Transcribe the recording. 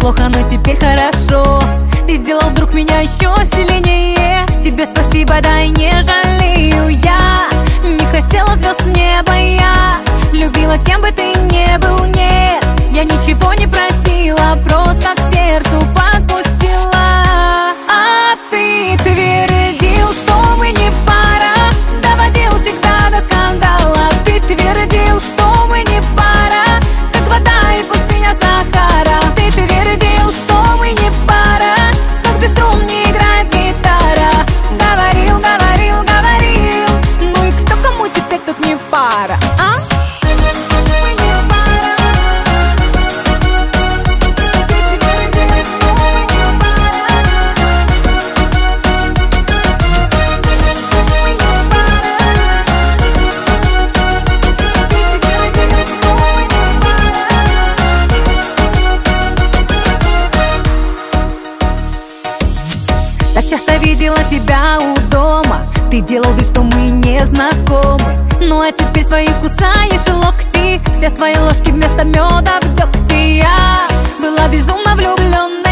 плохо, но теперь хорошо. Ты сделал вдруг меня еще сильнее. Тебе спасибо, да и не жалею. Я не хотела звезд с неба, я любила, кем бы ты ни был, нет. Я ничего не просила, просто к сердцу подпустила. А ты твердил, что мы не пара, доводил всегда до скандала. Ты твердил, что мы не пара, как вода и пустыня Сахара. Ты твердил, что мы не пара, как без струн не играет гитара. Говорил, говорил, говорил, ну и кто кому теперь тут не пара, а? Так часто видела тебя у дома, ты делал вид, что мы не знакомы. Ну а теперь свои кусаешь локти, все твои ложки вместо меда в дегте. Я была безумно влюбленной,